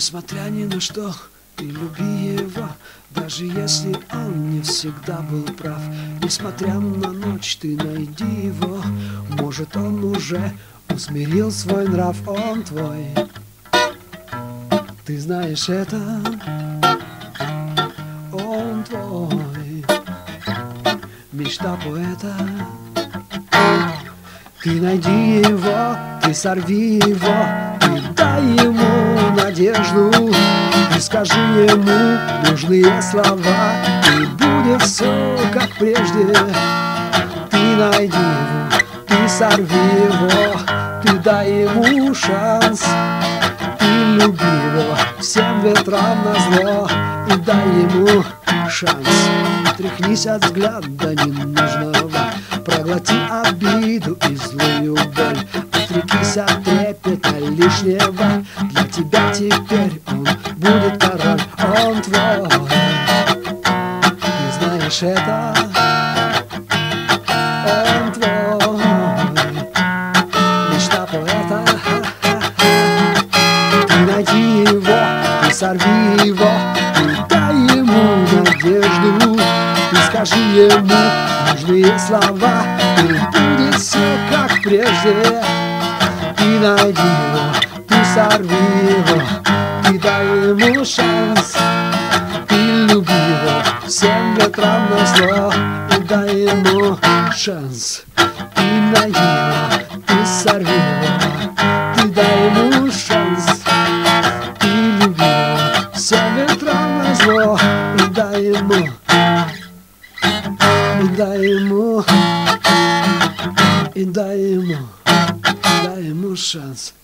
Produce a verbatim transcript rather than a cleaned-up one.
Несмотря ни на что, ты люби его, даже если он не всегда был прав. Несмотря на ночь, ты найди его, может, он уже усмирил свой нрав, он твой. Ты знаешь это, он твой, мечта поэта. Ты найди его, ты сорви его, ты дай ему надежду, ты скажи ему нужные слова, и будет все как прежде. Ты найди его, ты сорви его, ты дай ему шанс, ты люби его всем ветрам назло, и дай ему шанс. Отряхнись от взгляда ненужного, проглоти обиду и злую боль, отрекись от трепета лишнего. Для тебя теперь он будет король, он твой. Ты знаешь это, он твой, мечта поэта. Ты найди его, ты сорви его, ты дай ему надежду, ты скажи ему нужные слова, и будет все как прежде. Ты найди его, ты сорви его, ты дай ему шанс, ты люби его всем ветрам назло, и дай ему шанс. Ты найди его, ты сорви его, ты дай ему шанс, ты люби его всем ветрам назло, и дай ему, и дай ему, и дай ему, дай ему шанс.